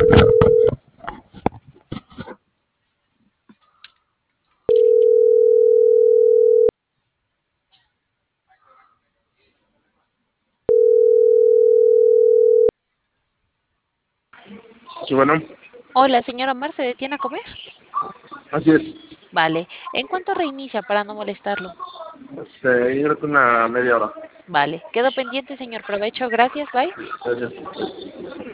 Sí, bueno, Hola, señora Mar, ¿se detiene a comer? así es. Vale. ¿En cuánto reinicia para no molestarlo? Yo creo que una media hora. Vale. Quedo pendiente, señor. Provecho. Gracias. Bye. Gracias.